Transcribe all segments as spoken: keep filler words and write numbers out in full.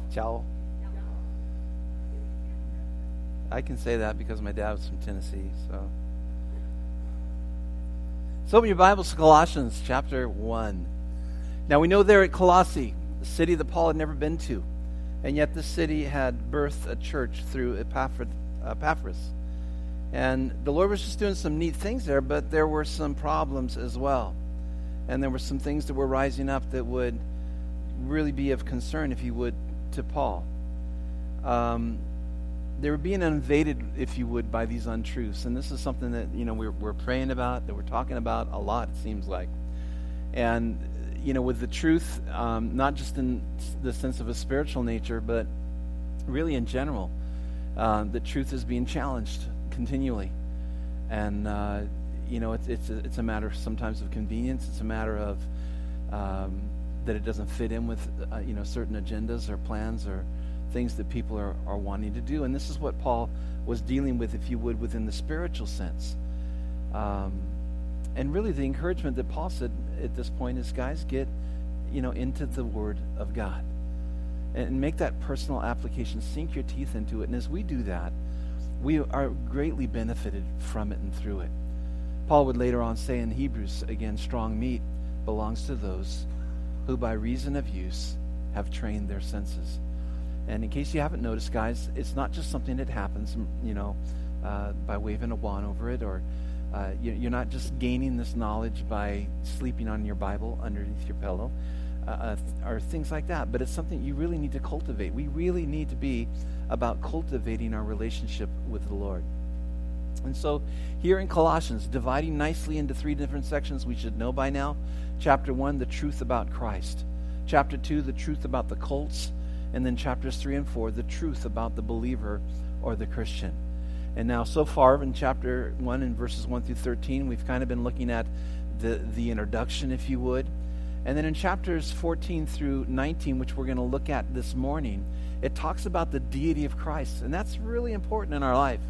Ciao. I can say that because my dad was from Tennessee. So, so open your Bibles to Colossians chapter one. Now we know they're at Colossae, the city that Paul had never been to, and yet this city had birthed a church through Epaphras. And the Lord was just doing some neat things there, but there were some problems as well. And there were some things that were rising up that would really be of concern, if you would, to Paul. Um, they were being invaded, if you would, by these untruths. And this is something that, you know, we're, we're praying about, that we're talking about a lot, it seems like. And, you know, with the truth, um, not just in the sense of a spiritual nature, but really in general, uh, the truth is being challenged continually. And, uh, you know, it's it's a, it's a matter sometimes of convenience. It's a matter of um, that it doesn't fit in with, uh, you know, certain agendas or plans or things that people are, are wanting to do. And this is what Paul was dealing with, if you would, within the spiritual sense. Um, and really the encouragement that Paul said at this point is, guys, get, you know, into the Word of God. And make that personal application. Sink your teeth into it. And as we do that, we are greatly benefited from it and through it. Paul would later on say in Hebrews, again, strong meat belongs to those who by reason of use have trained their senses. And in case you haven't noticed, guys, it's not just something that happens, you know, uh, by waving a wand over it, or uh, you, you're not just gaining this knowledge by sleeping on your Bible underneath your pillow, uh, or things like that. But it's something you really need to cultivate. We really need to be about cultivating our relationship with the Lord. And so here in Colossians, dividing nicely into three different sections we should know by now. Chapter one, the truth about Christ. Chapter two, the truth about the cults. And then chapters three and four, the truth about the believer or the Christian. And now so far in chapter one and verses one through thirteen, we've kind of been looking at the, the introduction, if you would. And then in chapters fourteen through nineteen, which we're going to look at this morning, it talks about the deity of Christ. And that's really important in our life.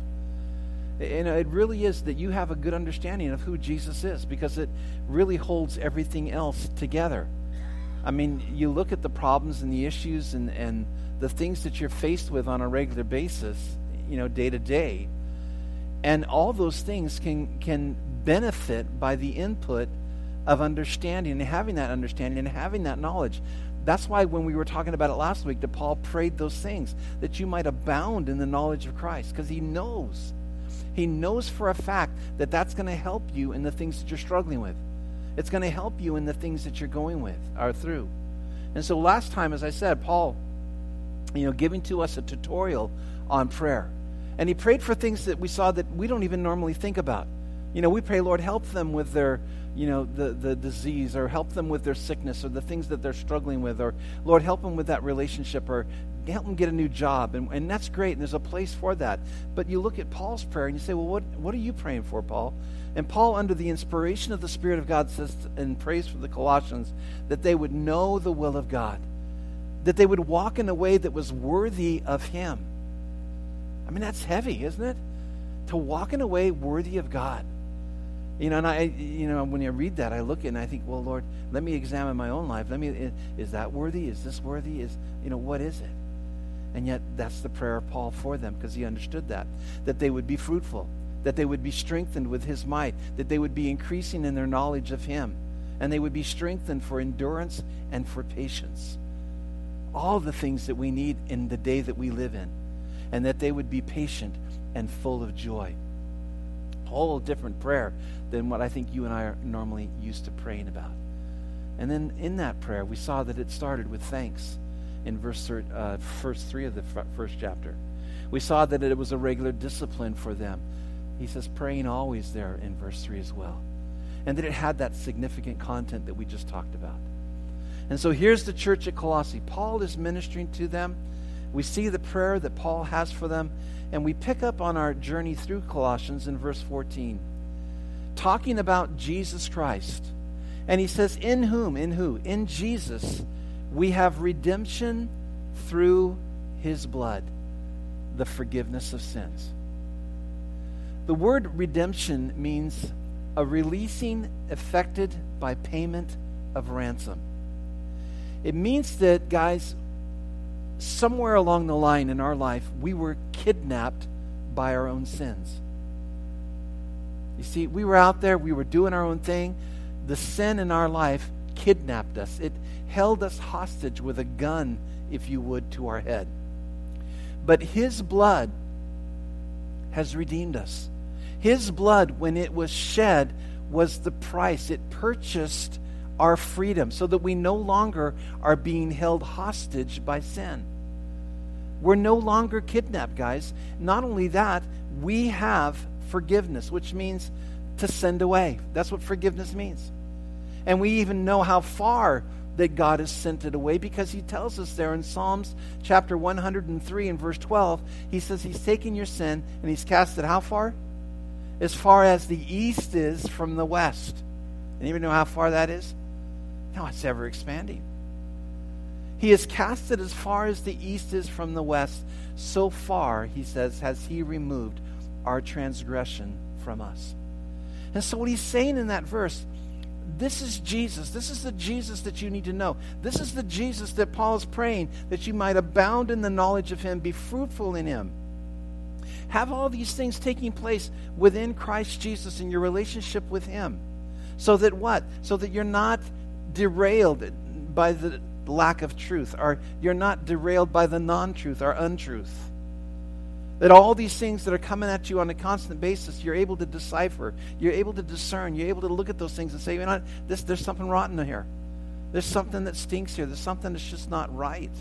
And it really is that you have a good understanding of who Jesus is, because it really holds everything else together. I mean, you look at the problems and the issues and, and the things that you're faced with on a regular basis, you know, day to day, and all those things can can benefit by the input of understanding and having that understanding and having that knowledge. That's why when we were talking about it last week, that Paul prayed those things, that you might abound in the knowledge of Christ, because he knows. He knows for a fact that that's going to help you in the things that you're struggling with. It's going to help you in the things that you're going with, or through. And so last time, as I said, Paul, you know, giving to us a tutorial on prayer. And he prayed for things that we saw that we don't even normally think about. You know, we pray, Lord, help them with their, you know, the, the disease, or help them with their sickness, or the things that they're struggling with, or Lord, help them with that relationship, or help them get a new job. And, and that's great, and there's a place for that. But you look at Paul's prayer and you say, well, what, what are you praying for, Paul? And Paul, under the inspiration of the Spirit of God, says and prays for the Colossians that they would know the will of God, that they would walk in a way that was worthy of Him. I mean, that's heavy, isn't it? To walk in a way worthy of God. You know, and I, you know, when I read that, I look at it and I think, well, Lord, let me examine my own life. Let me, is that worthy? Is this worthy? Is, you know, what is it? And yet, that's the prayer of Paul for them, because he understood that, that they would be fruitful, that they would be strengthened with his might, that they would be increasing in their knowledge of him, and they would be strengthened for endurance and for patience. All the things that we need in the day that we live in, and that they would be patient and full of joy. A whole different prayer than what I think you and I are normally used to praying about. And then in that prayer, we saw that it started with thanks in verse uh, first three of the f- first chapter. We saw that it was a regular discipline for them. He says praying always there in verse three as well. And that it had that significant content that we just talked about. And so here's the church at Colossae. Paul is ministering to them. We see the prayer that Paul has for them. And we pick up on our journey through Colossians in verse fourteen. Talking about Jesus Christ. And he says, in whom? In who? In Jesus, we have redemption through his blood, the forgiveness of sins. The word redemption means a releasing effected by payment of ransom. It means that, guys, somewhere along the line in our life, we were kidnapped by our own sins. You see, we were out there, we were doing our own thing. The sin in our life kidnapped us. It held us hostage with a gun, if you would, to our head. But His blood has redeemed us. His blood, when it was shed, was the price. It purchased our freedom so that we no longer are being held hostage by sin. We're no longer kidnapped, guys. Not only that, we have forgiveness, which means to send away. That's what forgiveness means. And we even know how far that God has sent it away, because He tells us there in Psalms chapter one hundred three and verse twelve, He says He's taken your sin and He's cast it how far? As far as the east is from the west. Anybody know how far that is? No, it's ever expanding. He has cast it as far as the east is from the west. So far, He says, has He removed our transgression from us. And so what He's saying in that verse, this is Jesus. This is the Jesus that you need to know. This is the Jesus that Paul is praying, that you might abound in the knowledge of Him, be fruitful in Him. Have all these things taking place within Christ Jesus in your relationship with Him. So that what? So that you're not derailed by the lack of truth, or you're not derailed by the non-truth or untruth. That all these things that are coming at you on a constant basis, you're able to decipher, you're able to discern, you're able to look at those things and say, you know what, this, there's something rotten here. There's something that stinks here. There's something that's just not right.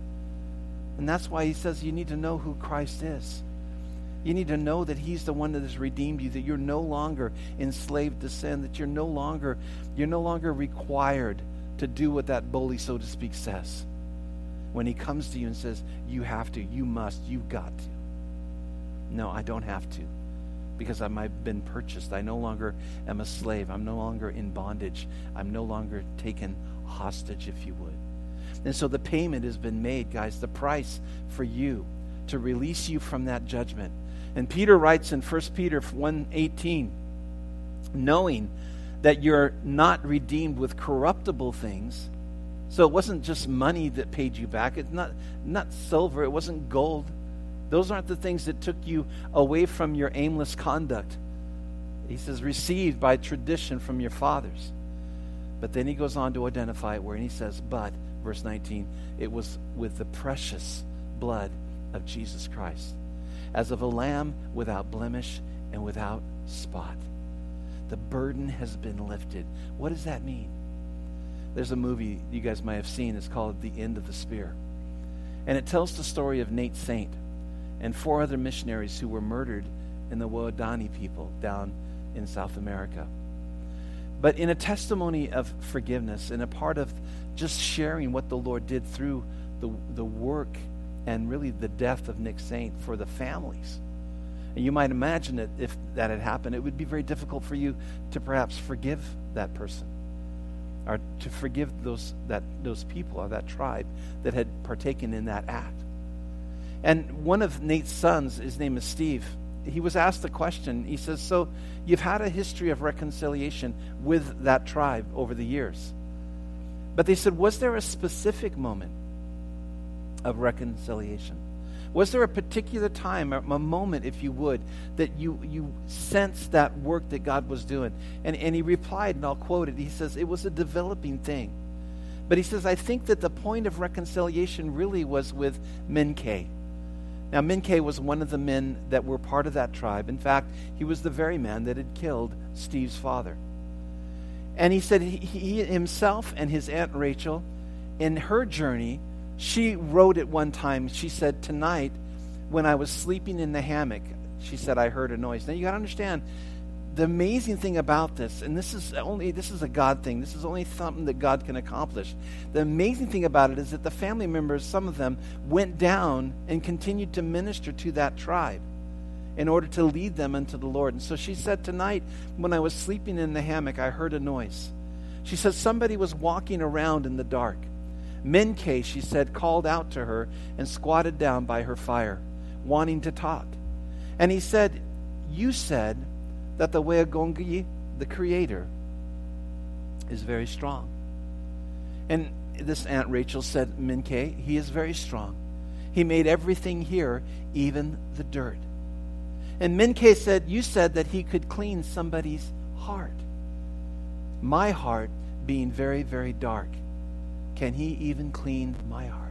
And that's why He says you need to know who Christ is. You need to know that He's the one that has redeemed you, that you're no longer enslaved to sin, that you're no longer, you're no longer required to do what that bully, so to speak, says. When he comes to you and says, you have to, you must, you've got to. No, I don't have to, because I've been purchased. I no longer am a slave. I'm no longer in bondage. I'm no longer taken hostage, if you would. And so the payment has been made, guys, the price for you to release you from that judgment. And Peter writes in First Peter one eighteen, knowing that you're not redeemed with corruptible things. So it wasn't just money that paid you back. It's not, not silver. It wasn't gold. Those aren't the things that took you away from your aimless conduct. He says, received by tradition from your fathers. But then he goes on to identify it where he says, but, verse nineteen, it was with the precious blood of Jesus Christ, as of a lamb without blemish and without spot. The burden has been lifted. What does that mean? There's a movie you guys might have seen. It's called The End of the Spear. And it tells the story of Nate Saint and four other missionaries who were murdered in the Waodani people down in South America. But in a testimony of forgiveness and a part of just sharing what the Lord did through the, the work and really the death of Nick Saint for the families. And you might imagine that if that had happened, it would be very difficult for you to perhaps forgive that person, or to forgive those that those people or that tribe that had partaken in that act. And one of Nate's sons, his name is Steve, he was asked a question. He says, so you've had a history of reconciliation with that tribe over the years. But they said, was there a specific moment of reconciliation? Was there a particular time, a moment, if you would, that you, you sensed that work that God was doing? And, and he replied, and I'll quote it, he says, it was a developing thing. But he says, I think that the point of reconciliation really was with Minkay. Now, Minkay was one of the men that were part of that tribe. In fact, he was the very man that had killed Steve's father. And he said he, he himself and his Aunt Rachel, in her journey, she wrote at one time, she said, tonight, when I was sleeping in the hammock, she said, I heard a noise. Now, you got to understand, the amazing thing about this, and this is only this is a God thing. This is only something that God can accomplish. The amazing thing about it is that the family members, some of them, went down and continued to minister to that tribe in order to lead them unto the Lord. And so she said, tonight, when I was sleeping in the hammock, I heard a noise. She said, somebody was walking around in the dark. Minkay, she said, called out to her and squatted down by her fire, wanting to talk. And he said, you said that the Weagongi, the Creator, is very strong. And this Aunt Rachel said, Minkay, he is very strong. He made everything here, even the dirt. And Menke said, you said that he could clean somebody's heart. My heart being very, very dark. Can he even clean my heart?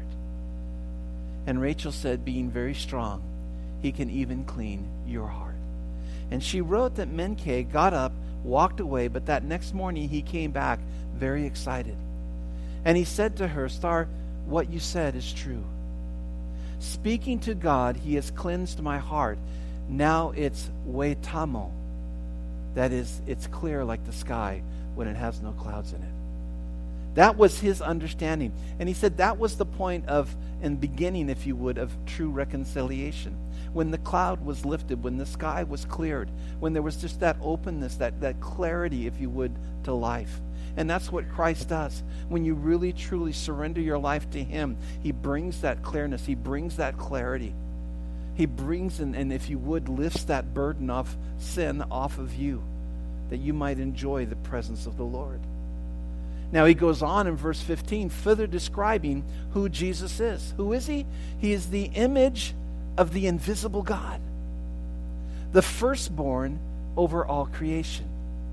And Rachel said, being very strong, he can even clean your heart. And she wrote that Menke got up, walked away, but that next morning he came back very excited. And he said to her, Star, what you said is true. Speaking to God, he has cleansed my heart. Now it's wetamo. That is, it's clear like the sky when it has no clouds in it. That was his understanding. And he said that was the point of, and beginning, if you would, of true reconciliation. When the cloud was lifted, when the sky was cleared, when there was just that openness, that, that clarity, if you would, to life. And that's what Christ does. When you really, truly surrender your life to him, he brings that clearness. He brings that clarity. He brings, and, and if you would, lifts that burden of sin off of you, that you might enjoy the presence of the Lord. Now he goes on in verse fifteen, further describing who Jesus is. Who is he? He is the image of the invisible God, the firstborn over all creation.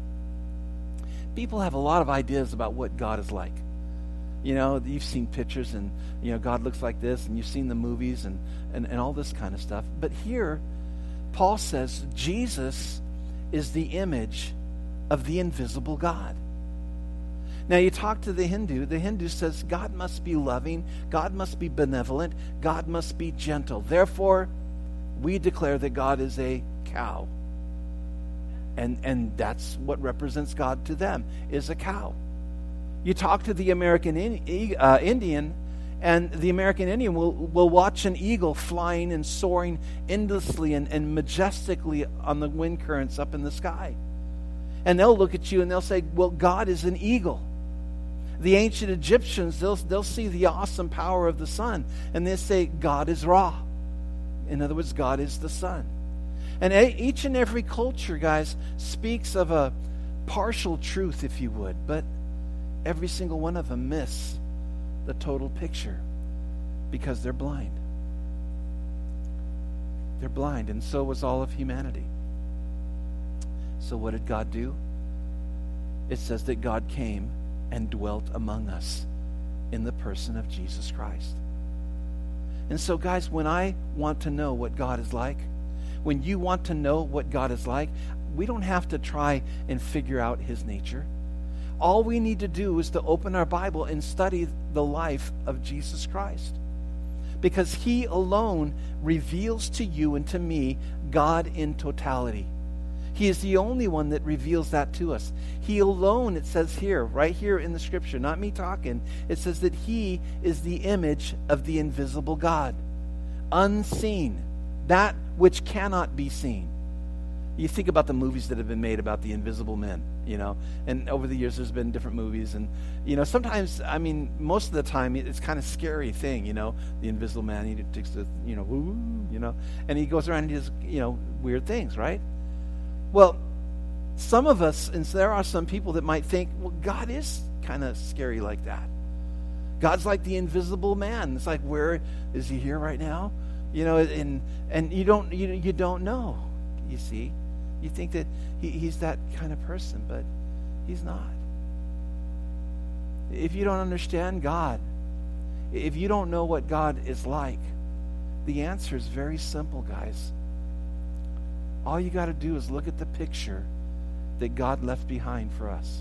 People have a lot of ideas about what God is like. You know, you've seen pictures and, you know, God looks like this, and you've seen the movies and, and, and all this kind of stuff. But here, Paul says Jesus is the image of the invisible God. Now, you talk to the Hindu, the Hindu says God must be loving, God must be benevolent, God must be gentle. Therefore, we declare that God is a cow. And, and that's what represents God to them, is a cow. You talk to the American in, uh, Indian, and the American Indian will, will watch an eagle flying and soaring endlessly and, and majestically on the wind currents up in the sky. And they'll look at you and they'll say, well, God is an eagle. The ancient Egyptians, they'll, they'll see the awesome power of the sun, and they'll say, God is Ra. In other words, God is the sun. And a, each and every culture, guys, speaks of a partial truth, if you would, but every single one of them miss the total picture because they're blind. They're blind, and so was all of humanity. So what did God do? It says that God came and dwelt among us in the person of Jesus Christ. And so, guys, when I want to know what God is like, when you want to know what God is like, we don't have to try and figure out his nature. All we need to do is to open our Bible and study the life of Jesus Christ. Because he alone reveals to you and to me God in totality. He is the only one that reveals that to us. He alone, it says here, right here in the scripture, not me talking, it says that he is the image of the invisible God. Unseen. That which cannot be seen. You think about the movies that have been made about the invisible men, you know, and over the years there's been different movies, and, you know, sometimes, I mean, most of the time it's kind of scary thing, you know, the invisible man, he takes the, you know, woo, you know, and he goes around and he does, you know, weird things, right? Well, some of us, and there are some people that might think, well, God is kind of scary like that. God's like the invisible man. It's like, where is he here right now? You know, and and you don't you you don't know. You see, you think that he, he's that kind of person, but he's not. If you don't understand God, if you don't know what God is like, the answer is very simple, guys. All you got to do is look at the picture that God left behind for us.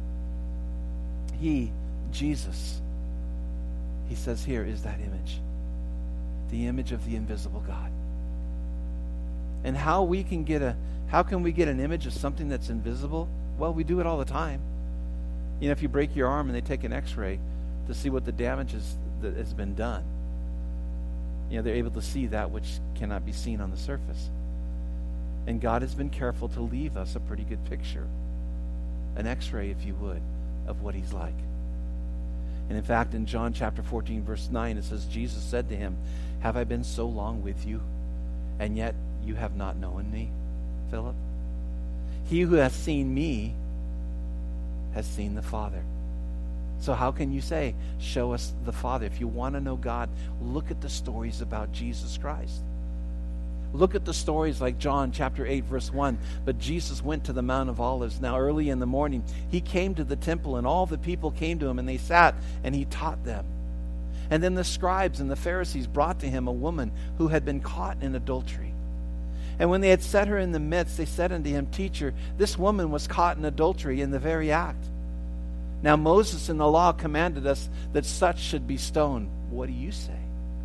He, Jesus, he says here, is that image. The image of the invisible God. And how we can get a, how can we get an image of something that's invisible? Well, we do it all the time. You know, if you break your arm and they take an x-ray to see what the damage is that has been done, you know, they're able to see that which cannot be seen on the surface. And God has been careful to leave us a pretty good picture, an x-ray, if you would, of what he's like. And in fact, in John chapter fourteen, verse nine, it says, Jesus said to him, have I been so long with you, and yet you have not known me, Philip? He who has seen me has seen the Father. So how can you say, show us the Father? If you want to know God, look at the stories about Jesus Christ. Look at the stories like John chapter eight, verse one. But Jesus went to the Mount of Olives. Now early in the morning, he came to the temple, and all the people came to him, and they sat, and he taught them. And then the scribes and the Pharisees brought to him a woman who had been caught in adultery. And when they had set her in the midst, they said unto him, Teacher, this woman was caught in adultery in the very act. Now Moses in the law commanded us that such should be stoned. What do you say?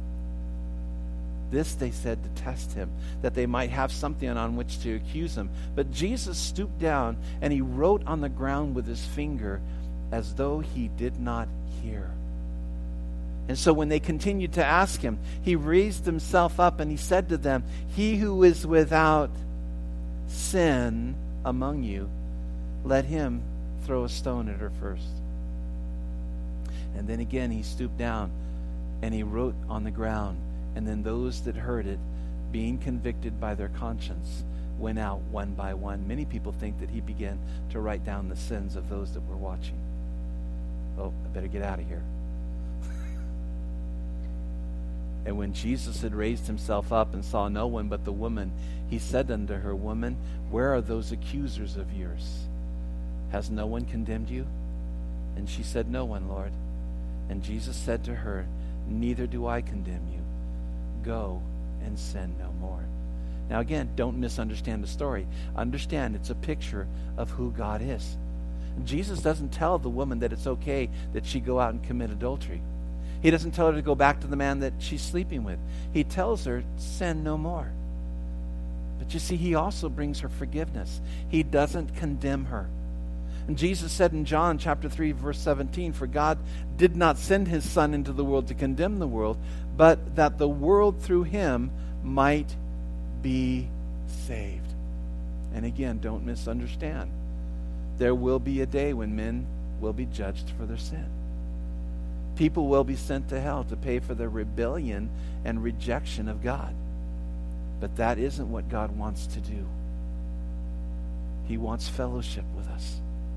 This they said to test him, that they might have something on which to accuse him. But Jesus stooped down, and he wrote on the ground with his finger, as though he did not hear. And so when they continued to ask him, he raised himself up, and he said to them, He who is without sin among you, let him throw a stone at her first. And then again he stooped down, and he wrote on the ground. And then those that heard it, being convicted by their conscience, went out one by one. Many people think that he began to write down the sins of those that were watching. Oh, I better get out of here. And when Jesus had raised himself up and saw no one but the woman, he said unto her, Woman, where are those accusers of yours? Has no one condemned you? And she said, No one, Lord. And Jesus said to her, Neither do I condemn you. Go and sin no more. Now again, don't misunderstand the story. Understand it's a picture of who God is. Jesus doesn't tell the woman that it's okay that she go out and commit adultery. He doesn't tell her to go back to the man that she's sleeping with. He tells her, sin no more. But you see, he also brings her forgiveness. He doesn't condemn her. And Jesus said in John chapter three, verse seventeen, For God did not send his Son into the world to condemn the world, but that the world through him might be saved. And again, don't misunderstand. There will be a day when men will be judged for their sin. People will be sent to hell to pay for their rebellion and rejection of God. But that isn't what God wants to do. He wants fellowship with us.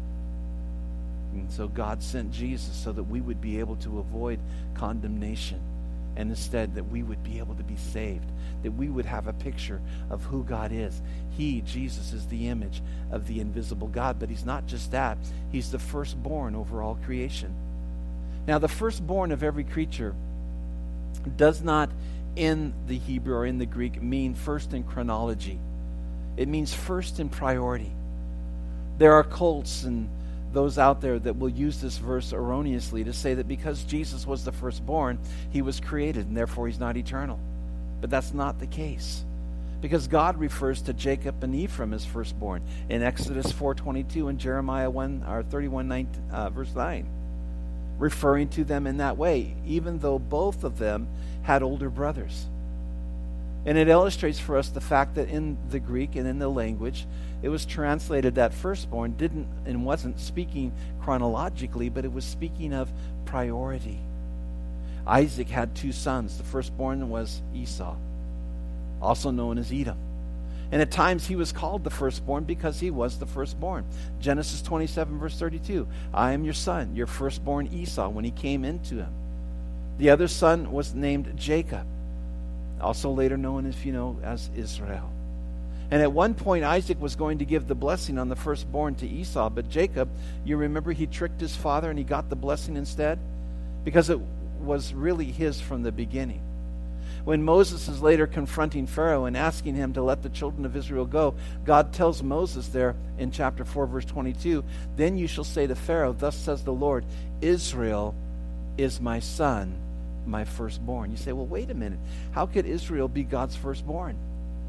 And so God sent Jesus so that we would be able to avoid condemnation, and instead that we would be able to be saved, that we would have a picture of who God is. He, Jesus, is the image of the invisible God, but he's not just that. He's the firstborn over all creation. Now, the firstborn of every creature does not, in the Hebrew or in the Greek, mean first in chronology. It means first in priority. There are cults and those out there that will use this verse erroneously to say that because Jesus was the firstborn, he was created and therefore he's not eternal. But that's not the case. Because God refers to Jacob and Ephraim as firstborn in Exodus four twenty-two and Jeremiah one or thirty-one nine, uh, verse nine, referring to them in that way, even though both of them had older brothers. And it illustrates for us the fact that in the Greek and in the language, it was translated that firstborn didn't and wasn't speaking chronologically, but it was speaking of priority. Isaac had two sons. The firstborn was Esau, also known as Edom. And at times he was called the firstborn because he was the firstborn. Genesis twenty-seven, verse thirty-two, I am your son, your firstborn Esau, when he came into him. The other son was named Jacob, also later known as, you know, as Israel. And at one point, Isaac was going to give the blessing on the firstborn to Esau, but Jacob, you remember he tricked his father and he got the blessing instead? Because it was really his from the beginning. When Moses is later confronting Pharaoh and asking him to let the children of Israel go, God tells Moses there in chapter four, verse twenty-two, Then you shall say to Pharaoh, Thus says the Lord, Israel is my son, my firstborn. You say, well, wait a minute. How could Israel be God's firstborn?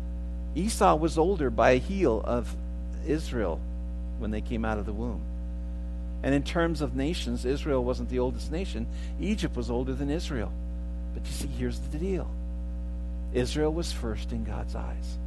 Esau was older by a heel of Israel when they came out of the womb. And in terms of nations, Israel wasn't the oldest nation. Egypt was older than Israel. But you see, here's the deal. Israel was first in God's eyes.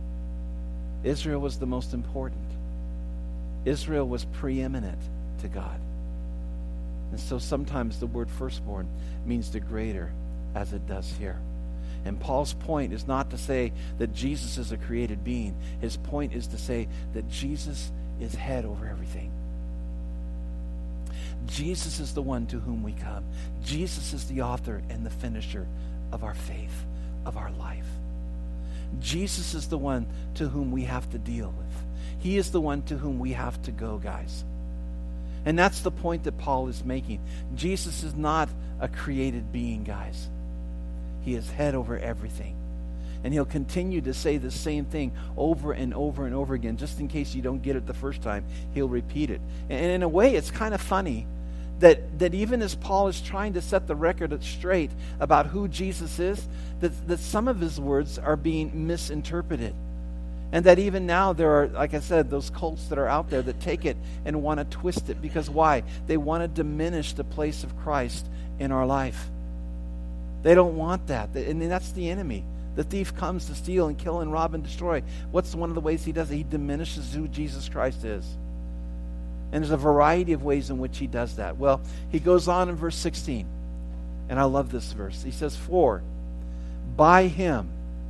Israel was the most important. Israel was preeminent to God. And so sometimes the word firstborn means the greater, as it does here. And Paul's point is not to say that Jesus is a created being. His point is to say that Jesus is head over everything. Jesus is the one to whom we come. Jesus is the author and the finisher of our faith, of our life. Jesus is the one to whom we have to deal with. He is the one to whom we have to go, guys. And that's the point that Paul is making. Jesus is not a created being, guys. He is head over everything. And he'll continue to say the same thing over and over and over again. Just in case you don't get it the first time, he'll repeat it. And in a way, it's kind of funny that, that even as Paul is trying to set the record straight about who Jesus is, that, that some of his words are being misinterpreted. And that even now there are, like I said, those cults that are out there that take it and want to twist it. Because why? They want to diminish the place of Christ in our life. They don't want that. And that's the enemy. The thief comes to steal and kill and rob and destroy. What's one of the ways he does it? He diminishes who Jesus Christ is. And there's a variety of ways in which he does that. Well, he goes on in verse sixteen. And I love this verse. He says, "For by him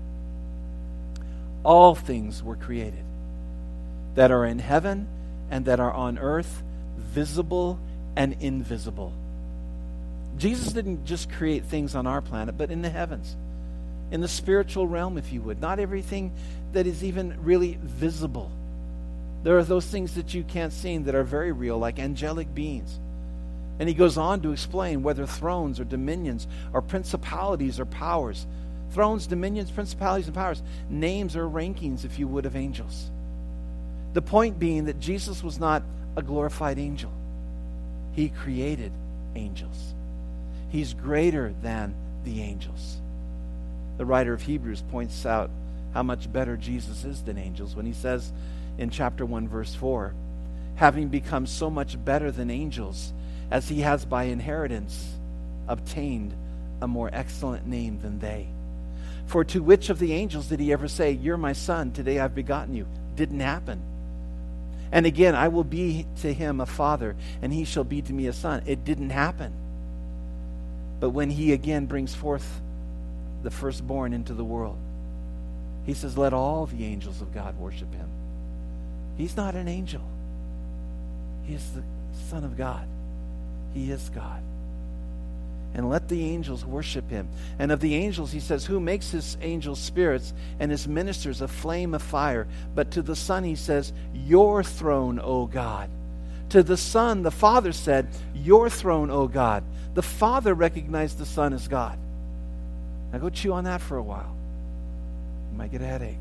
all things were created, that are in heaven and that are on earth, visible and invisible." Jesus didn't just create things on our planet, but in the heavens. In the spiritual realm, if you would. Not everything that is even really visible. There are those things that you can't see that are very real, like angelic beings. And he goes on to explain whether thrones or dominions or principalities or powers. Thrones, dominions, principalities, and powers. Names or rankings, if you would, of angels. The point being that Jesus was not a glorified angel. He created angels. He's greater than the angels. The writer of Hebrews points out how much better Jesus is than angels when he says in chapter one, verse four, "Having become so much better than angels, as he has by inheritance obtained a more excellent name than they. For to which of the angels did he ever say, 'You're my son, today I've begotten you'?" Didn't happen. And again, "I will be to him a father, and he shall be to me a son." It didn't happen. But when he again brings forth the firstborn into the world, he says, "Let all the angels of God worship him." He's not an angel. He is the Son of God. He is God. And let the angels worship him. And of the angels, he says, "Who makes his angels spirits and his ministers a flame of fire?" But to the Son, he says, "Your throne, O God." To the Son, the Father said, "Your throne, O God." The Father recognized the Son as God. Now go chew on that for a while. You might get a headache.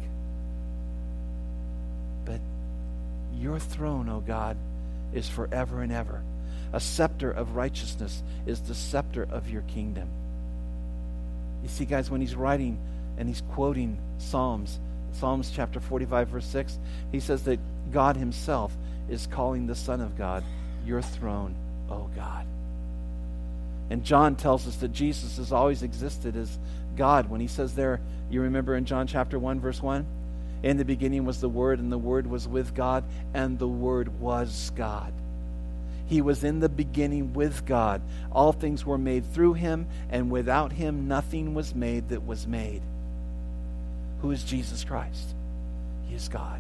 But your throne, O God, is forever and ever. A scepter of righteousness is the scepter of your kingdom. You see, guys, when he's writing and he's quoting Psalms, Psalms chapter forty-five, verse six, he says that God himself is calling the Son of God, "Your throne, O God." And John tells us that Jesus has always existed as God. When he says there, you remember in John chapter one, verse one, "In the beginning was the Word, and the Word was with God, and the Word was God." He was in the beginning with God. All things were made through him, and without him nothing was made that was made. Who is Jesus Christ? He is God.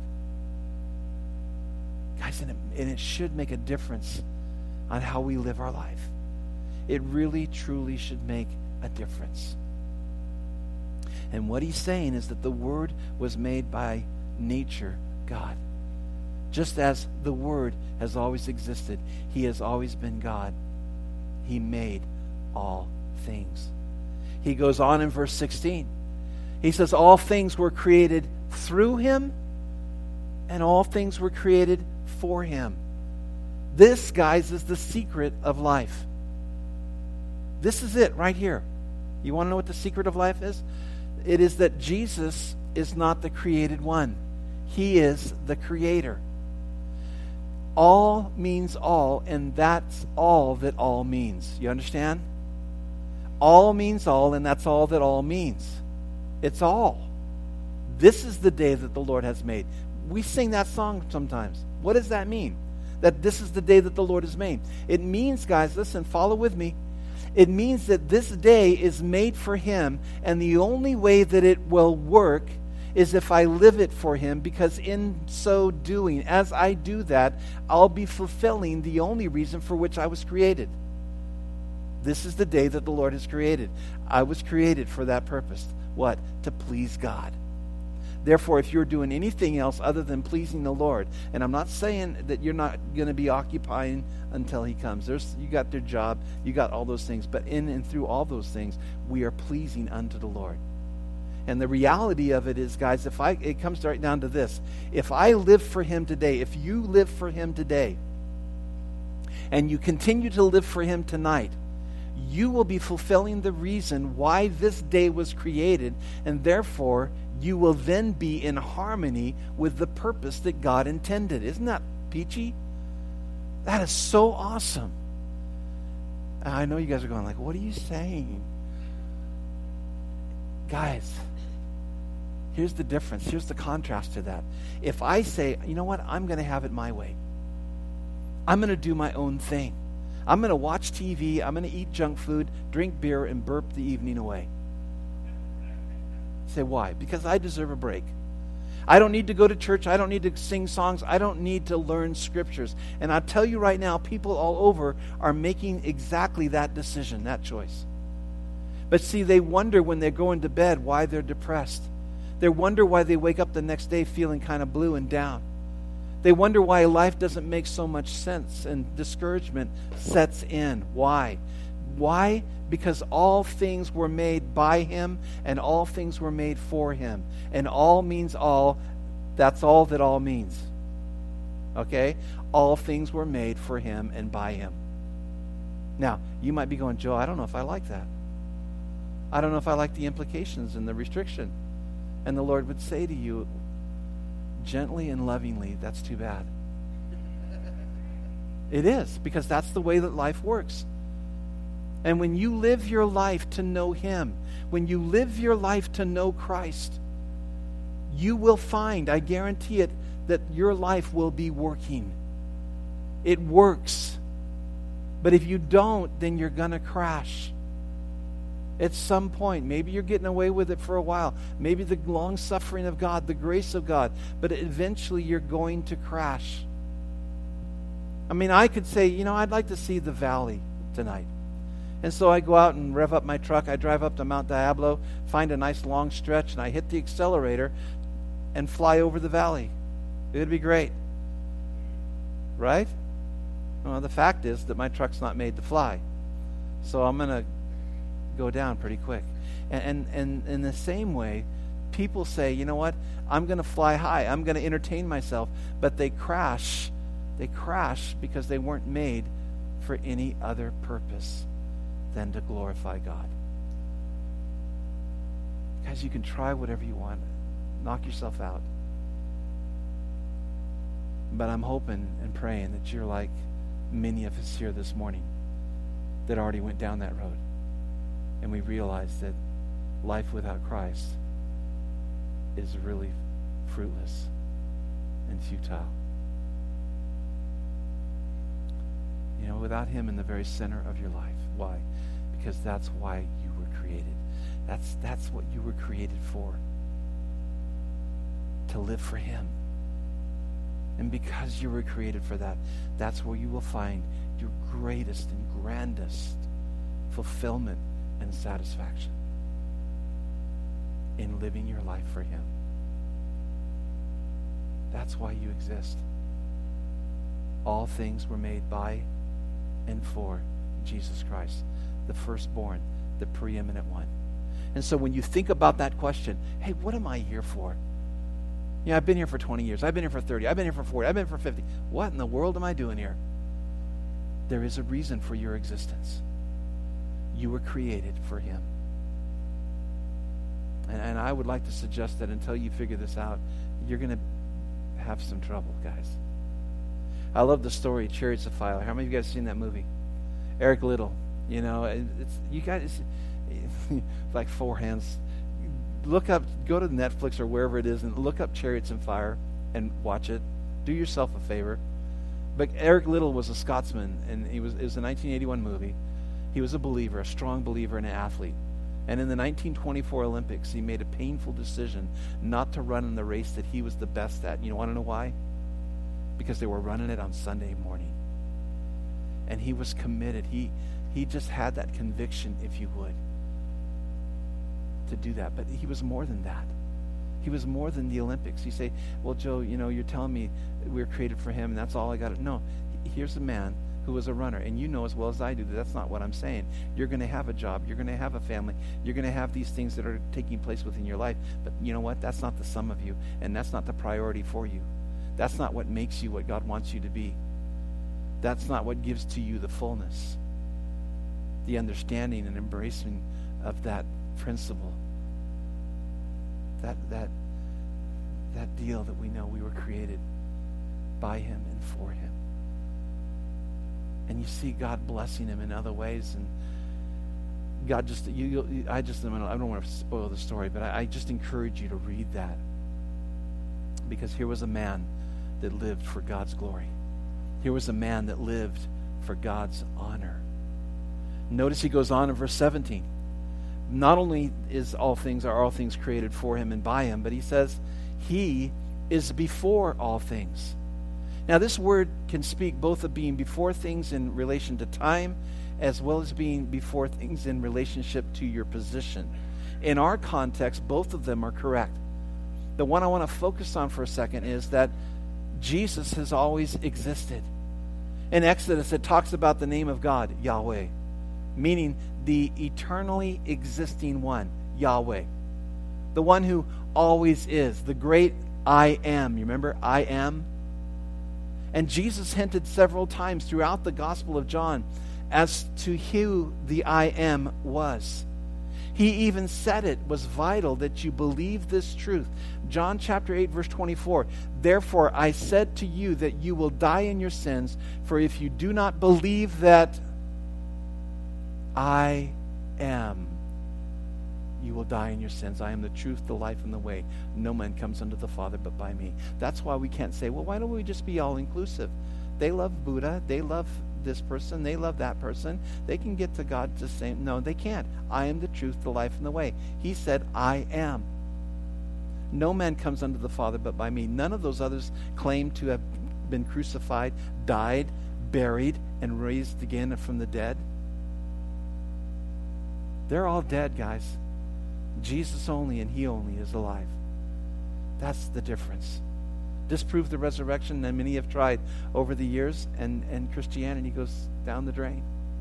Guys, and it, and it should make a difference on how we live our life. It really, truly should make a difference. And what he's saying is that the Word was made by nature, God. Just as the Word has always existed, he has always been God. He made all things. He goes on in verse sixteen. He says, "All things were created through him, and all things were created for him." This, guys, is the secret of life. This is it right here. You want to know what the secret of life is? It is that Jesus is not the created one. He is the creator. All means all, and that's all that all means. You understand? All means all, and that's all that all means. It's all. This is the day that the Lord has made. We sing that song sometimes. What does that mean? That this is the day that the Lord has made. It means, guys, listen, follow with me. It means that this day is made for him, and the only way that it will work is if I live it for him, because in so doing, as I do that, I'll be fulfilling the only reason for which I was created. This is the day that the Lord has created. I was created for that purpose. What? To please God. Therefore, if you're doing anything else other than pleasing the Lord, and I'm not saying that you're not going to be occupying until he comes. There's, you got their job, you got all those things, but in and through all those things, we are pleasing unto the Lord. And the reality of it is, guys, if I, it comes right down to this. If I live for him today, if you live for him today, and you continue to live for him tonight, you will be fulfilling the reason why this day was created, and therefore you will then be in harmony with the purpose that God intended. Isn't that peachy? That is so awesome. I know you guys are going like, what are you saying? Guys, here's the difference. Here's the contrast to that. If I say, you know what, I'm going to have it my way. I'm going to do my own thing. I'm going to watch T V, I'm going to eat junk food, drink beer, and burp the evening away. Say, why? Because I deserve a break. I don't need to go to church. I don't need to sing songs. I don't need to learn scriptures. And I'll tell you right now, people all over are making exactly that decision, that choice. But see, they wonder when they're going to bed why they're depressed. They wonder why they wake up the next day feeling kind of blue and down. They wonder why life doesn't make so much sense and discouragement sets in. Why? Why? Because all things were made by him and all things were made for him. And all means all. That's all that all means. Okay? All things were made for him and by him. Now, you might be going, Joe, I don't know if I like that. I don't know if I like the implications and the restriction. And the Lord would say to you, gently and lovingly, that's too bad. It is, because that's the way that life works. And when you live your life to know him, when you live your life to know Christ, you will find, I guarantee it, that your life will be working. It works. But if you don't, then you're going to crash. At some point, maybe you're getting away with it for a while. Maybe the long suffering of God, the grace of God, but eventually you're going to crash. I mean, I could say, you know, I'd like to see the valley tonight. And so I go out and rev up my truck. I drive up to Mount Diablo, find a nice long stretch, and I hit the accelerator and fly over the valley. It would be great. Right? Well, the fact is that my truck's not made to fly. So I'm going to go down pretty quick. And, and, and in the same way, people say, you know what? I'm going to fly high. I'm going to entertain myself. But they crash. They crash because they weren't made for any other purpose than to glorify God. Guys, you can try whatever you want. Knock yourself out. But I'm hoping and praying that you're like many of us here this morning that already went down that road. And we realize that life without Christ is really fruitless and futile. You know, without him in the very center of your life. Why? Because that's why you were created. That's, that's what you were created for. To live for him. And because you were created for that, that's where you will find your greatest and grandest fulfillment and satisfaction in living your life for him. That's why you exist. All things were made by and for Jesus Christ, the firstborn, the preeminent one. And so when you think about that question, hey, what am I here for? Yeah, I've been here for twenty years. I've been here for thirty. I've been here for forty. I've been here for fifty. What in the world am I doing here? There is a reason for your existence. You were created for him. And, and I would like to suggest that until you figure this out, you're going to have some trouble, guys. I love the story, Chariots of Fire. How many of you guys seen that movie? Eric Liddell. You know, it's you guys, like four hands. Look up, go to Netflix or wherever it is and look up Chariots of Fire and watch it. Do yourself a favor. But Eric Liddell was a Scotsman, and he was it was a nineteen eighty-one movie. He was a believer, a strong believer and an athlete. And in the nineteen twenty-four Olympics, he made a painful decision not to run in the race that he was the best at. You want to know why? Because they were running it on Sunday morning. And he was committed. He he just had that conviction, if you would, to do that. But he was more than that. He was more than the Olympics. You say, well, Joe, you know, you're telling me we were created for him and that's all I got to... No, here's a man who was a runner. And you know as well as I do that that's not what I'm saying. You're going to have a job. You're going to have a family. You're going to have these things that are taking place within your life. But you know what? That's not the sum of you. And that's not the priority for you. That's not what makes you what God wants you to be. That's not what gives to you the fullness, the understanding and embracing of that principle. That that that deal that we know we were created by him and for him. And you see God blessing him in other ways, and God just you, you I just I don't want to spoil the story, but I, I just encourage you to read that, because here was a man that lived for God's glory. Here was a man that lived for God's honor. Notice he goes on in verse seventeen. Not only is all things are all things created for him and by him, but he says he is before all things. Now this word can speak both of being before things in relation to time, as well as being before things in relationship to your position. In our context, both of them are correct. The one I want to focus on for a second is that Jesus has always existed. In Exodus, it talks about the name of God, Yahweh, meaning the eternally existing one, Yahweh. The one who always is, the great I am. You remember, I am? And Jesus hinted several times throughout the Gospel of John as to who the I am was. He even said it was vital that you believe this truth. John chapter eight, verse twenty-four. Therefore I said to you that you will die in your sins, for if you do not believe that I am, you will die in your sins. I am the truth, the life, and the way. No man comes unto the Father but by me. That's why we can't say, well, why don't we just be all-inclusive? They love Buddha. They love this person. They love that person. They can get to God the same. No, they can't. I am the truth, the life, and the way. He said, I am. No man comes unto the Father but by me. None of those others claim to have been crucified, died, buried, and raised again from the dead. They're all dead, guys. Jesus only and he only is alive. That's the difference. Disprove the resurrection, and many have tried over the years, and, and Christianity goes down the drain.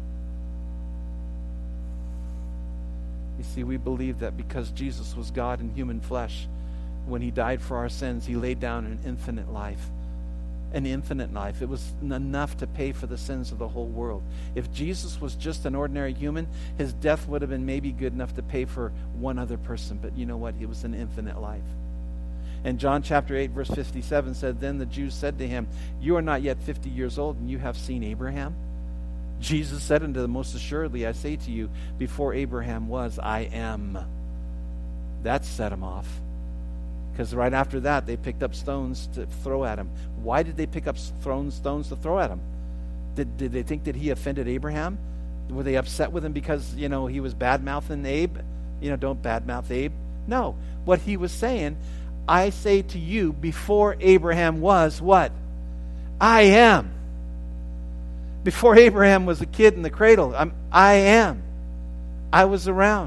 You see, we believe that because Jesus was God in human flesh, when he died for our sins, he laid down an infinite life. An infinite life. It was enough to pay for the sins of the whole world. If Jesus was just an ordinary human, his death would have been maybe good enough to pay for one other person. But you know what? It was an infinite life. And John chapter eight, verse fifty-seven said, Then the Jews said to him, You are not yet fifty years old, and you have seen Abraham? Jesus said unto them, Most assuredly I say to you, before Abraham was, I am. That set him off. Because right after that, they picked up stones to throw at him. Why did they pick up thrown stones to throw at him? Did, did they think that he offended Abraham? Were they upset with him because, you know, he was bad-mouthing Abe? You know, don't bad-mouth Abe. No. What he was saying, I say to you, before Abraham was what? I am. Before Abraham was a kid in the cradle, I'm, I am. I was around.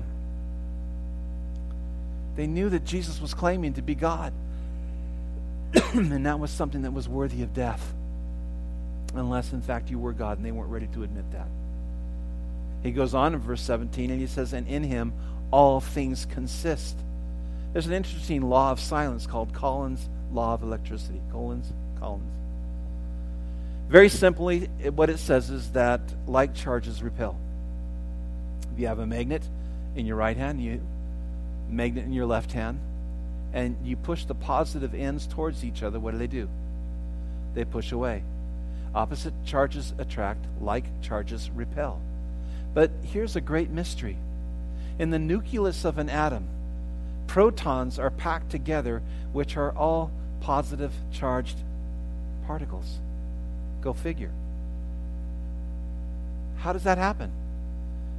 They knew that Jesus was claiming to be God. And that was something that was worthy of death. Unless, in fact, you were God, and they weren't ready to admit that. He goes on in verse seventeen, and he says, And in him all things consist. There's an interesting law of silence called Coulomb's law of electricity. Coulomb's, Coulomb's. Very simply, it, what it says is that like charges repel. If you have a magnet in your right hand, you magnet in your left hand, and you push the positive ends towards each other, what do they do? They push away. Opposite charges attract, like charges repel. But here's a great mystery. In the nucleus of an atom, protons are packed together, which are all positive charged particles. Go figure. How does that happen?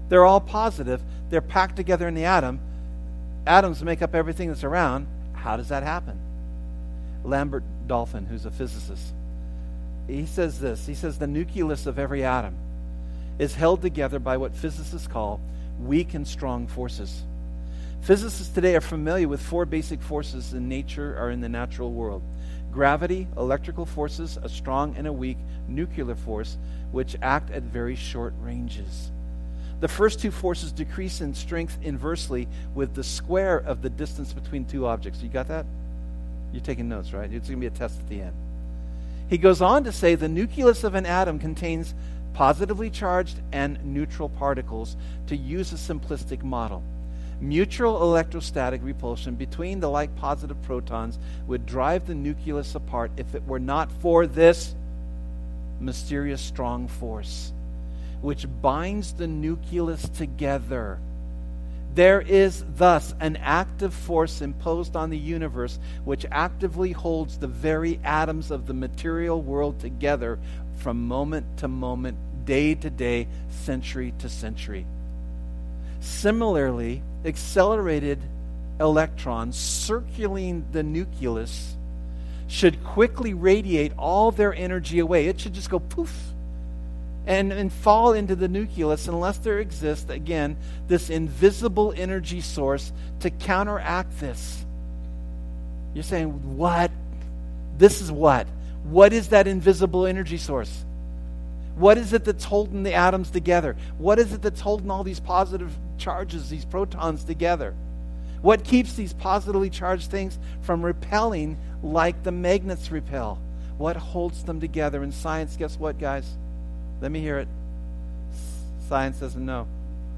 They're all positive. They're packed together in the atom. Atoms make up everything that's around. How does that happen? Lambert Dolphin, who's a physicist, he says this. He says the nucleus of every atom is held together by what physicists call weak and strong forces. Physicists today are familiar with four basic forces in nature or in the natural world. Gravity, electrical forces, a strong and a weak nuclear force, which act at very short ranges. The first two forces decrease in strength inversely with the square of the distance between two objects. You got that? You're taking notes, right? It's going to be a test at the end. He goes on to say the nucleus of an atom contains positively charged and neutral particles, to use a simplistic model. Mutual electrostatic repulsion between the like positive protons would drive the nucleus apart if it were not for this mysterious strong force, which binds the nucleus together. There is thus an active force imposed on the universe which actively holds the very atoms of the material world together from moment to moment, day to day, century to century. Similarly, accelerated electrons circulating the nucleus should quickly radiate all their energy away. It should just go poof and, and fall into the nucleus unless there exists, again, this invisible energy source to counteract this. You're saying, what? This is what? What is that invisible energy source? What is it that's holding the atoms together? What is it that's holding all these positive charges, these protons together? What keeps these positively charged things from repelling like the magnets repel? What holds them together? In science, guess what, guys? Let me hear it. Science doesn't know.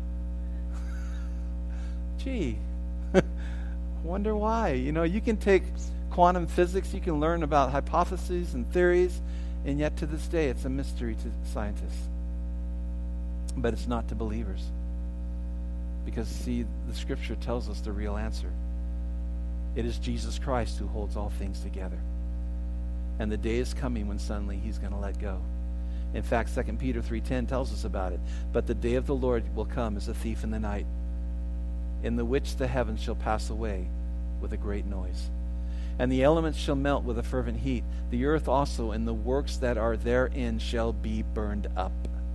Gee, wonder why. You know, you can take quantum physics, you can learn about hypotheses and theories, and yet to this day it's a mystery to scientists. But it's not to believers. Because, see, the Scripture tells us the real answer. It is Jesus Christ who holds all things together. And the day is coming when suddenly he's going to let go. In fact, Second Peter three ten tells us about it. But the day of the Lord will come as a thief in the night, in the which the heavens shall pass away with a great noise, and the elements shall melt with a fervent heat. The earth also and the works that are therein shall be burned up.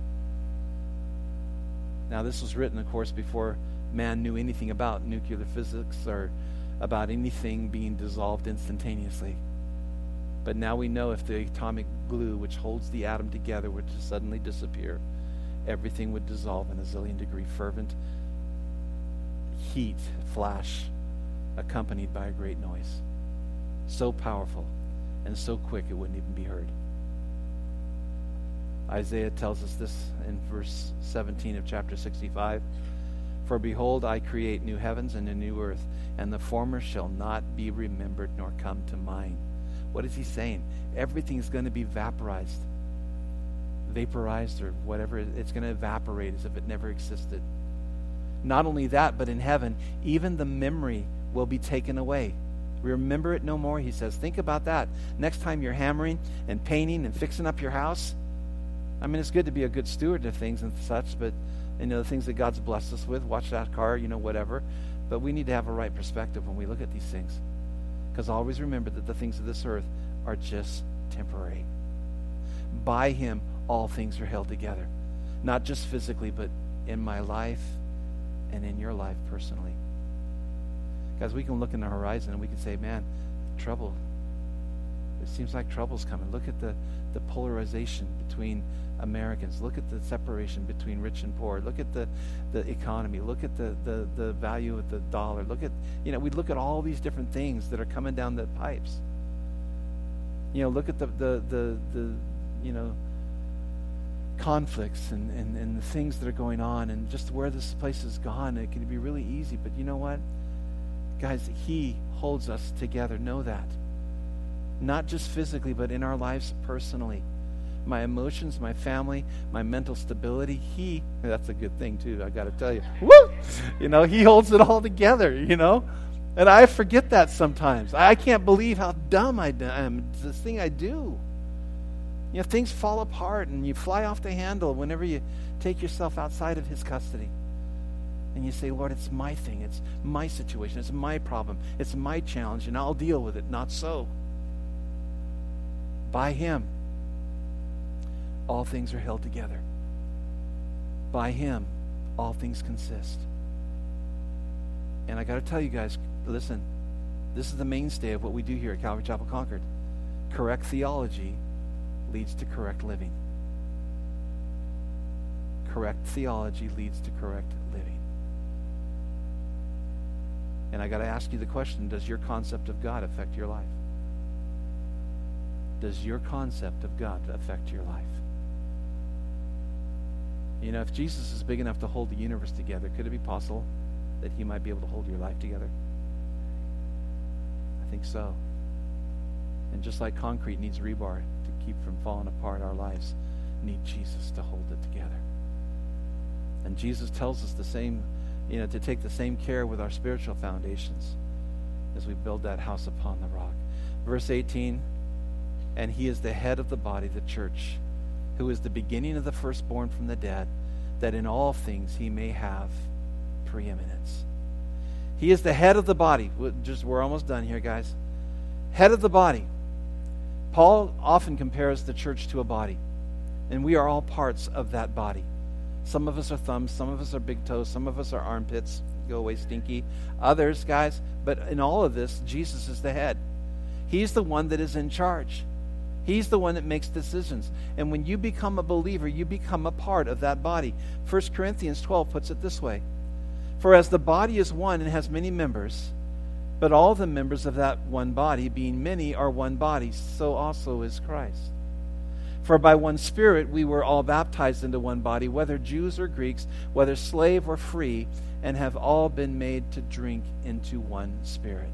Now, this was written, of course, before man knew anything about nuclear physics or about anything being dissolved instantaneously. But now we know if the atomic glue which holds the atom together were to suddenly disappear, everything would dissolve in a zillion degree fervent heat flash accompanied by a great noise. So powerful and so quick it wouldn't even be heard. Isaiah tells us this in verse seventeen of chapter sixty-five. For behold, I create new heavens and a new earth, and the former shall not be remembered nor come to mind. What is he saying? Everything's going to be vaporized. Vaporized or whatever. It's going to evaporate as if it never existed. Not only that, but in heaven, even the memory will be taken away. Remember it no more, he says. Think about that. Next time you're hammering and painting and fixing up your house. I mean, it's good to be a good steward of things and such, but, you know, the things that God's blessed us with, watch that car, you know, whatever. But we need to have a right perspective when we look at these things. Because always remember that the things of this earth are just temporary. By him, all things are held together. Not just physically, but in my life and in your life personally. Guys, we can look in the horizon and we can say, man, trouble. It seems like trouble's coming. Look at the, the polarization between Americans. Look at the separation between rich and poor. Look at the, the economy. Look at the, the, the value of the dollar. Look at, you know, we look at all these different things that are coming down the pipes. You know, look at the, the, the, the you know, conflicts and, and, and the things that are going on and just where this place has gone. It can be really easy, but you know what? Guys, he holds us together. Know that. Not just physically, but in our lives personally. My emotions, my family, my mental stability, he, that's a good thing too, I got to tell you. Woo! You know, he holds it all together, you know. And I forget that sometimes. I can't believe how dumb I am. It's this thing I do. You know, things fall apart and you fly off the handle whenever you take yourself outside of his custody. And you say, Lord, it's my thing. It's my situation. It's my problem. It's my challenge, and I'll deal with it. Not so. By him, all things are held together. By him, all things consist. And I got to tell you guys, listen, this is the mainstay of what we do here at Calvary Chapel Concord. Correct theology leads to correct living. Correct theology leads to correct living. And I got to ask you the question, does your concept of God affect your life? Does your concept of God affect your life? You know, if Jesus is big enough to hold the universe together, could it be possible that he might be able to hold your life together? I think so. And just like concrete needs rebar to keep from falling apart, our lives need Jesus to hold it together. And Jesus tells us the same, you know, to take the same care with our spiritual foundations as we build that house upon the rock. Verse eighteen, and he is the head of the body, the church, who is the beginning of the firstborn from the dead, that in all things he may have preeminence. He is the head of the body. Just we're almost done here, guys. Head of the body. Paul often compares the church to a body, and we are all parts of that body. Some of us are thumbs, some of us are big toes, some of us are armpits. Go away, stinky. Others, guys, but in all of this, Jesus is the head. He's the one that is in charge. He's the one that makes decisions. And when you become a believer, you become a part of that body. First Corinthians twelve puts it this way. For as the body is one and has many members, but all the members of that one body, being many, are one body, so also is Christ. For by one Spirit we were all baptized into one body, whether Jews or Greeks, whether slave or free, and have all been made to drink into one Spirit.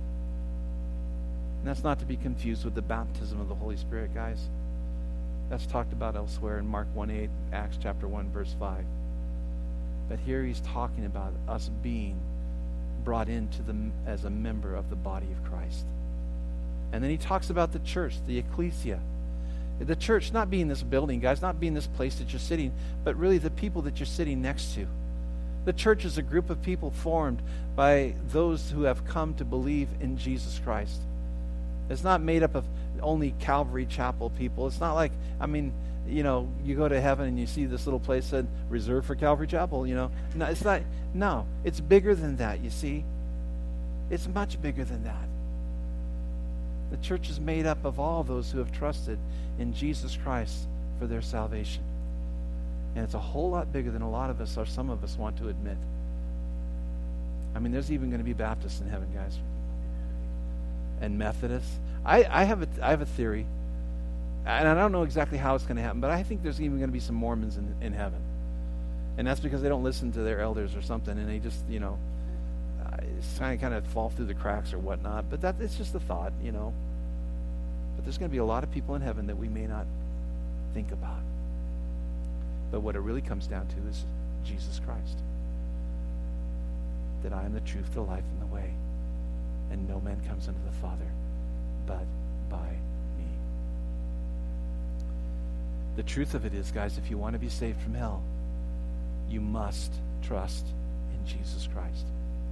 And that's not to be confused with the baptism of the Holy Spirit, guys. That's talked about elsewhere in Mark one eight, Acts chapter one, verse five. But here he's talking about us being brought into the as a member of the body of Christ. And then he talks about the church, the ecclesia. The church not being this building, guys, not being this place that you're sitting, but really the people that you're sitting next to. The church is a group of people formed by those who have come to believe in Jesus Christ. It's not made up of only Calvary Chapel people. It's not like, I mean, you know, you go to heaven and you see this little place said, reserved for Calvary Chapel, you know. No, it's not, no, it's bigger than that, you see. It's much bigger than that. The church is made up of all those who have trusted in Jesus Christ for their salvation. And it's a whole lot bigger than a lot of us or some of us want to admit. I mean, there's even going to be Baptists in heaven, guys. And Methodists. I, I have a I have a theory, and I don't know exactly how it's going to happen, but I think there's even going to be some Mormons in, in heaven. And that's because they don't listen to their elders or something, and they just, you know, kind of kind of fall through the cracks or whatnot. But that it's just a thought, you know. But there's going to be a lot of people in heaven that we may not think about. But what it really comes down to is Jesus Christ. That I am the truth, the life, and the way. And no man comes unto the Father but by me. The truth of it is, guys, if you want to be saved from hell, you must trust in Jesus Christ.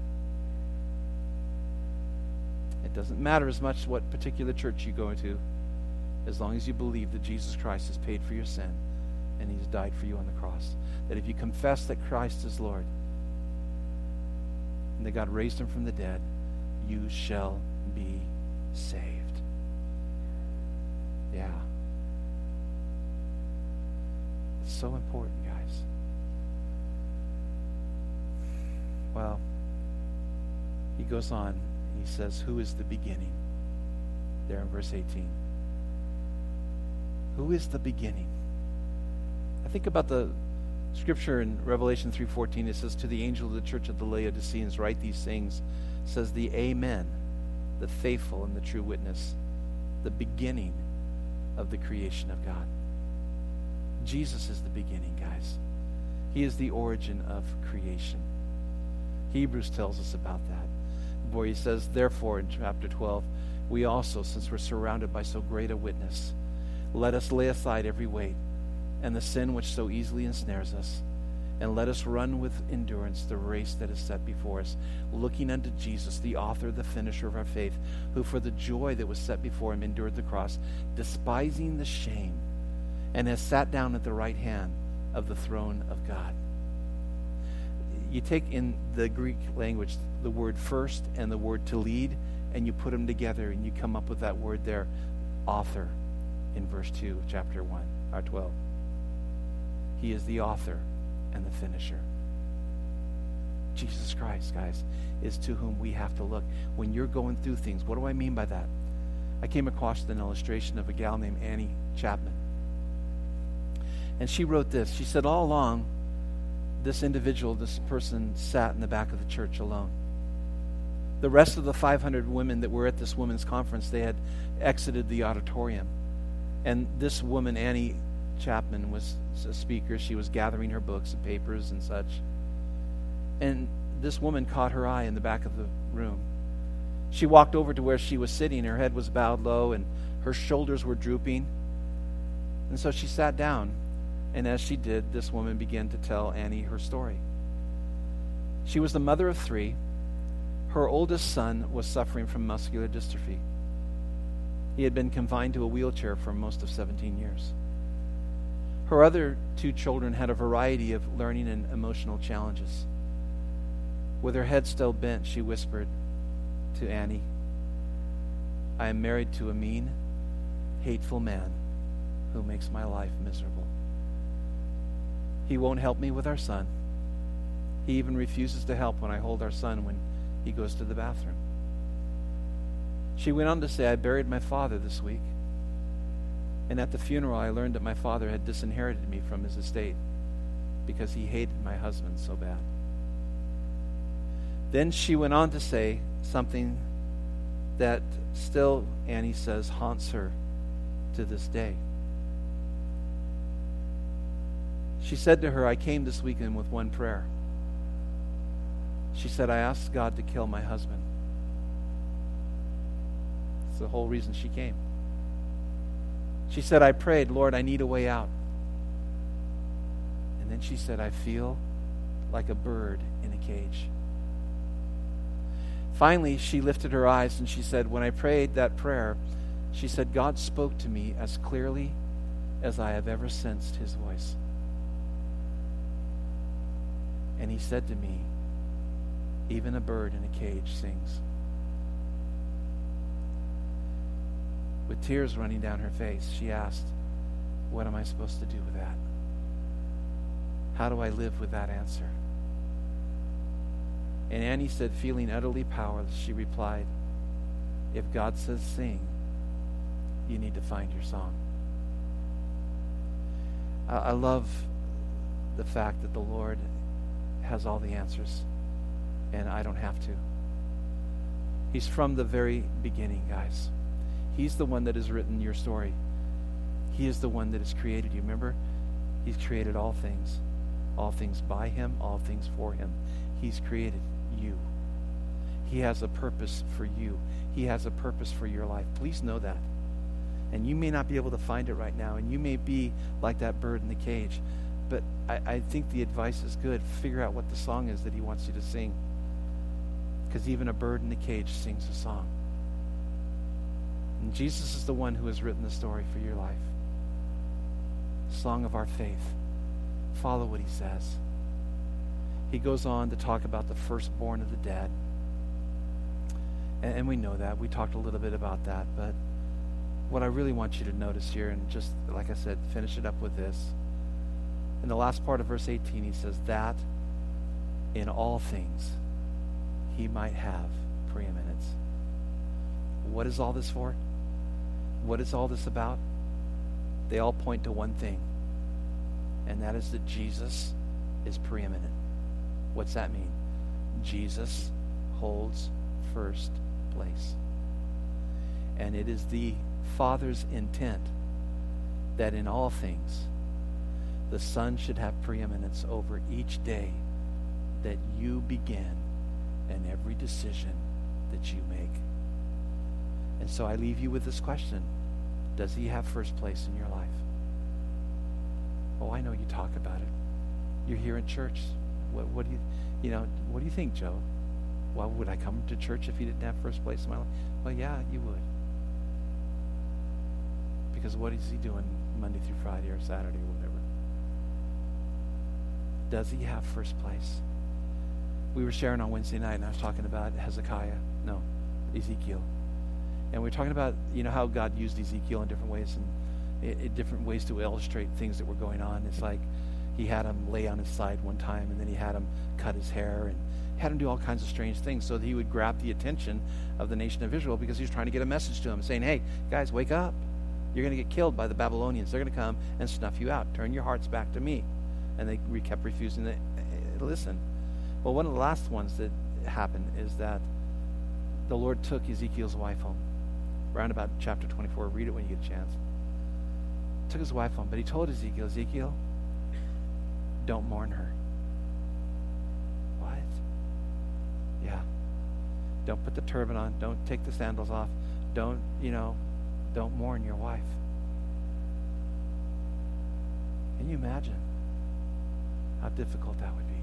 It doesn't matter as much what particular church you go to, as long as you believe that Jesus Christ has paid for your sin and he's died for you on the cross. That if you confess that Christ is Lord and that God raised him from the dead, you shall be saved. Yeah. It's so important, guys. Well, he goes on. He says, who is the beginning? There in verse eighteen. Who is the beginning? I think about the scripture in Revelation three fourteen. It says, to the angel of the church of the Laodiceans, write these things. It says, the Amen, the faithful and the true witness, the beginning of the creation of God. Jesus is the beginning, guys. He is the origin of creation. Hebrews tells us about that, where he says, therefore, in chapter twelve, we also, since we're surrounded by so great a witness, let us lay aside every weight and the sin which so easily ensnares us, And let us run with endurance the race that is set before us, looking unto Jesus, the author, the finisher of our faith, who for the joy that was set before him endured the cross, despising the shame, and has sat down at the right hand of the throne of God. You take in the Greek language the word first and the word to lead, and you put them together, and you come up with that word there, author, in verse two of chapter one, or twelve. He is the author and the finisher. Jesus Christ, guys, is to whom we have to look. When you're going through things, what do I mean by that? I came across an illustration of a gal named Annie Chapman. And she wrote this. She said, all along, this individual, this person, sat in the back of the church alone. The rest of the five hundred women that were at this women's conference, they had exited the auditorium. And this woman, Annie Chapman, was a speaker. She was gathering her books and papers and such. And this woman caught her eye in the back of the room. She walked over to where she was sitting. Her head was bowed low and her shoulders were drooping. And so she sat down. And as she did, this woman began to tell Annie her story. She was the mother of three. Her oldest son was suffering from muscular dystrophy. He had been confined to a wheelchair for most of seventeen years. Her other two children had a variety of learning and emotional challenges. With her head still bent, she whispered to Annie, I am married to a mean, hateful man who makes my life miserable. He won't help me with our son. He even refuses to help when I hold our son when he goes to the bathroom. She went on to say, I buried my father this week. And at the funeral, I learned that my father had disinherited me from his estate because he hated my husband so bad. Then she went on to say something that still, Annie says, haunts her to this day. She said to her, I came this weekend with one prayer. She said, I asked God to kill my husband. That's the whole reason she came. She said, I prayed, Lord, I need a way out. And then she said, I feel like a bird in a cage. Finally, she lifted her eyes and she said, when I prayed that prayer, she said, God spoke to me as clearly as I have ever sensed his voice. And he said to me, even a bird in a cage sings. With tears running down her face, she asked, what am I supposed to do with that? How do I live with that answer? And Annie said, feeling utterly powerless, she replied, if God says sing, you need to find your song. I, I love the fact that the Lord has all the answers, and I don't have to. He's from the very beginning, guys. He's the one that has written your story. He is the one that has created you. Remember? He's created all things. All things by him, all things for him. He's created you. He has a purpose for you. He has a purpose for your life. Please know that. And you may not be able to find it right now, and you may be like that bird in the cage. But I, I think the advice is good. Figure out what the song is that he wants you to sing. Because even a bird in the cage sings a song. And Jesus is the one who has written the story for your life. Song of our faith. Follow what he says. He goes on to talk about the firstborn of the dead. And, and we know that. We talked a little bit about that. But what I really want you to notice here, and just, like I said, finish it up with this. In the last part of verse eighteen, he says, that in all things he might have preeminence. What is all this for? What is all this about? They all point to one thing, and that is that Jesus is preeminent. What's that mean? Jesus holds first place. And it is the Father's intent that in all things the Son should have preeminence over each day that you begin and every decision that you make. And so I leave you with this question. Does he have first place in your life? Oh, I know you talk about it. You're here in church. What, what do you, you know, what do you think, Joe? Well, would I come to church if you didn't have first place in my life? Well, yeah, you would. Because what is he doing Monday through Friday or Saturday or whatever? Does he have first place? We were sharing on Wednesday night, and I was talking about Hezekiah. No, Ezekiel. And we were talking about, you know, how God used Ezekiel in different ways and in, in different ways to illustrate things that were going on. It's like he had him lay on his side one time, and then he had him cut his hair and had him do all kinds of strange things so that he would grab the attention of the nation of Israel, because he was trying to get a message to them saying, hey, guys, wake up. You're going to get killed by the Babylonians. They're going to come and snuff you out. Turn your hearts back to me. And they re- kept refusing to uh, listen. Well, one of the last ones that happened is that the Lord took Ezekiel's wife home. Around about chapter twenty-four. Read it when you get a chance. Took his wife home, but he told Ezekiel, Ezekiel, don't mourn her. What? Yeah. Don't put the turban on. Don't take the sandals off. Don't, you know, don't mourn your wife. Can you imagine how difficult that would be?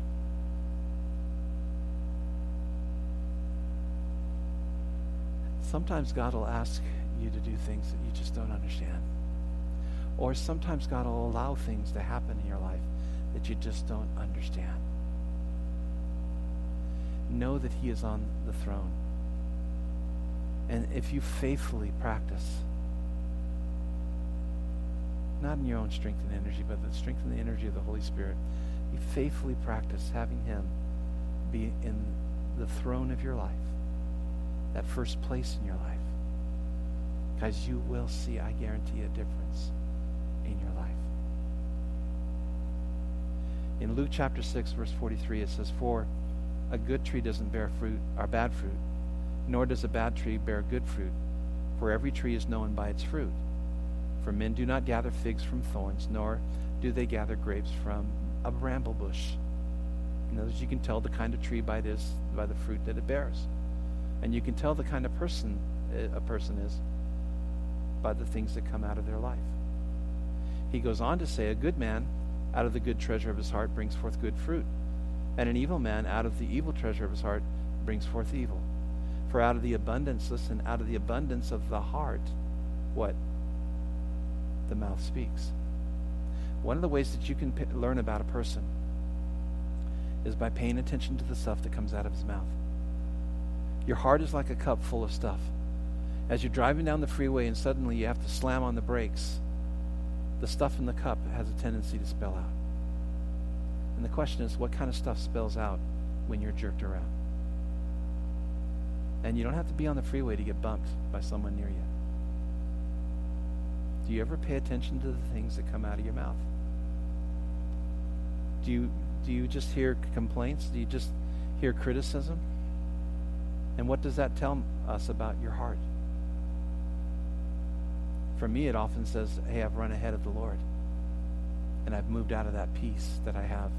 Sometimes God will ask you to do things that you just don't understand. Or sometimes God will allow things to happen in your life that you just don't understand. Know that he is on the throne. And if you faithfully practice, not in your own strength and energy, but the strength and the energy of the Holy Spirit, you faithfully practice having him be in the throne of your life, that first place in your life. Guys, you will see, I guarantee, a difference in your life. In Luke chapter six, verse forty-three, it says, for a good tree doesn't bear fruit, or bad fruit, nor does a bad tree bear good fruit. For every tree is known by its fruit. For men do not gather figs from thorns, nor do they gather grapes from a bramble bush. In other words, you can tell the kind of tree by this, by the fruit that it bears. And you can tell the kind of person a person is by the things that come out of their life. He goes on to say, a good man out of the good treasure of his heart brings forth good fruit, and an evil man out of the evil treasure of his heart brings forth evil. For out of the abundance, listen, out of the abundance of the heart, what? The mouth speaks. One of the ways that you can p- learn about a person is by paying attention to the stuff that comes out of his mouth. Your heart is like a cup full of stuff. As you're driving down the freeway and suddenly you have to slam on the brakes, the stuff in the cup has a tendency to spill out. And the question is, what kind of stuff spills out when you're jerked around? And you don't have to be on the freeway to get bumped by someone near you. Do you ever pay attention to the things that come out of your mouth? Do you do you just hear complaints? Do you just hear criticism? And what does that tell us about your heart? For me, it often says, hey, I've run ahead of the Lord. And I've moved out of that peace that I have.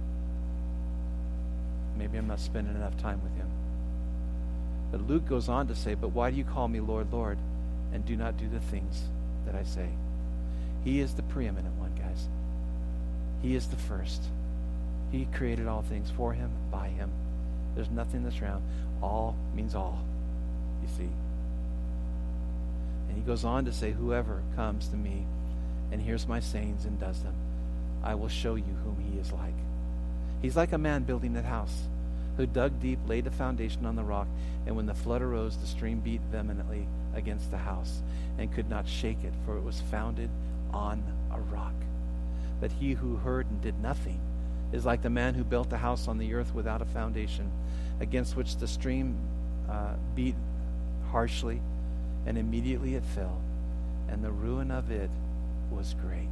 Maybe I'm not spending enough time with him. But Luke goes on to say, but why do you call me Lord, Lord, and do not do the things that I say? He is the preeminent one, guys. He is the first. He created all things for him, by him. There's nothing that's around. All means all, you see. And he goes on to say, whoever comes to me and hears my sayings and does them, I will show you whom he is like. He's like a man building a house, who dug deep, laid the foundation on the rock, and when the flood arose, the stream beat vehemently against the house, and could not shake it, for it was founded on a rock. But he who heard and did nothing is like the man who built a house on the earth without a foundation, against which the stream uh, beat harshly, and immediately it fell, and the ruin of it was great.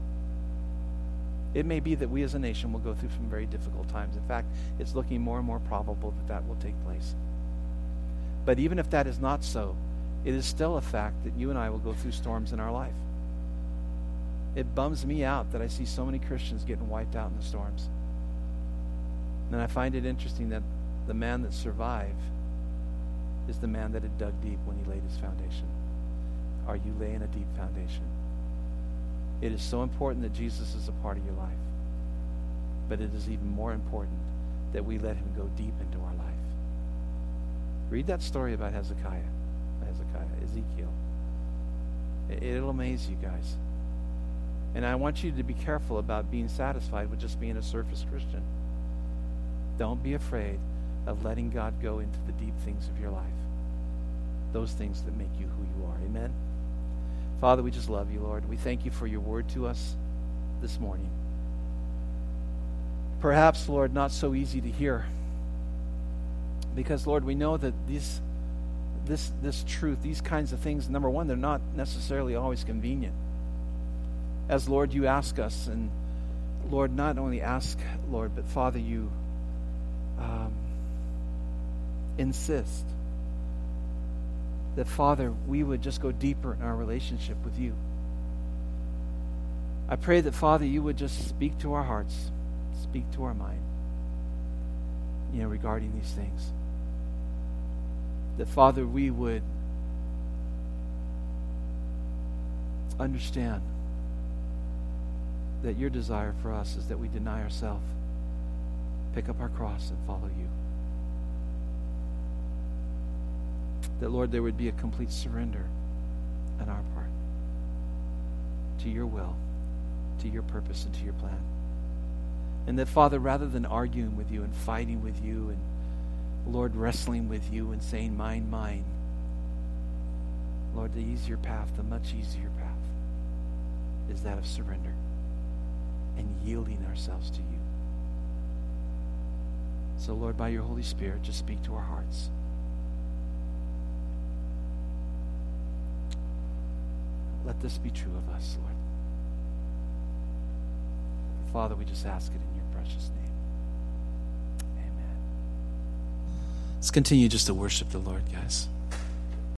It may be that we as a nation will go through some very difficult times. In fact, it's looking more and more probable that that will take place. But even if that is not so, it is still a fact that you and I will go through storms in our life. It bums me out that I see so many Christians getting wiped out in the storms. And I find it interesting that the man that survived is the man that had dug deep when he laid his foundation. Are you laying a deep foundation? It is so important that Jesus is a part of your life. but it is even more important that we let him go deep into our life. Read that story about Hezekiah, Hezekiah, Ezekiel. It, it'll amaze you guys. And I want you to be careful about being satisfied with just being a surface Christian. Don't be afraid of letting God go into the deep things of your life. Those things that make you who you are. Amen? Father, we just love you, Lord. We thank you for your word to us this morning. Perhaps, Lord, not so easy to hear. Because, Lord, we know that these, this, this truth, these kinds of things, number one, they're not necessarily always convenient. As, Lord, you ask us, and, Lord, not only ask, Lord, but, Father, you um, insist that, Father, we would just go deeper in our relationship with you. I pray that, Father, you would just speak to our hearts, speak to our mind, you know, regarding these things. That, Father, we would understand that your desire for us is that we deny ourselves, pick up our cross, and follow you. That, Lord, there would be a complete surrender on our part to your will, to your purpose, and to your plan. And that, Father, rather than arguing with you and fighting with you and, Lord, wrestling with you and saying, mine, mine, Lord, the easier path, the much easier path, is that of surrender and yielding ourselves to you. So, Lord, by your Holy Spirit, just speak to our hearts. Let this be true of us, Lord. Father, we just ask it in your precious name. Amen. Let's continue just to worship the Lord, guys.